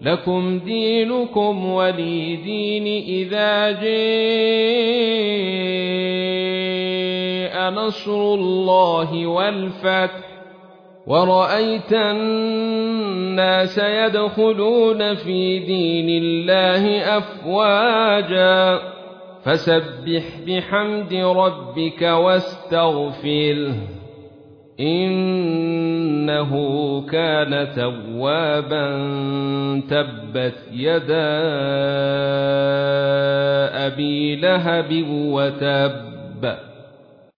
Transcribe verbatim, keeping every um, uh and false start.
لكم دينكم ولي دين. إذا جاء نصر الله والفتح ورأيت الناس يدخلون في دين الله أفواجا فسبح بحمد ربك واستغفره إنه كان توابا. تبت يدا أبي لهب وتب